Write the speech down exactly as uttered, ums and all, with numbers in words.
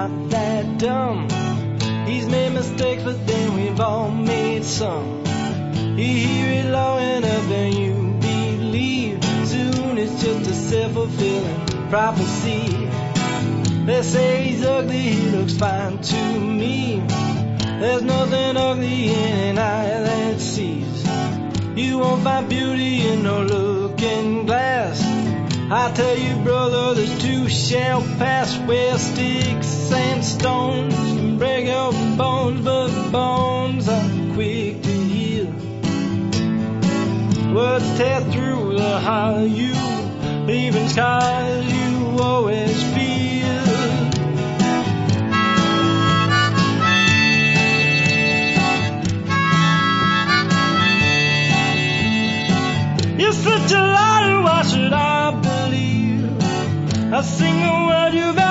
not that dumb. He's made mistakes, but then we've all made some. You hear it long enough and you believe. Soon it's just a self-fulfilling prophecy. They say he's ugly, he looks fine to me. There's nothing ugly in an eye that sees. You won't find beauty in no looking glass. I tell you, brother, this too shall pass. Where sticks and stones can break your bones, but bones are quick to heal. Words tear through the heart, you leaving scars you always feel. You're such a liar, why should I believe a single word you've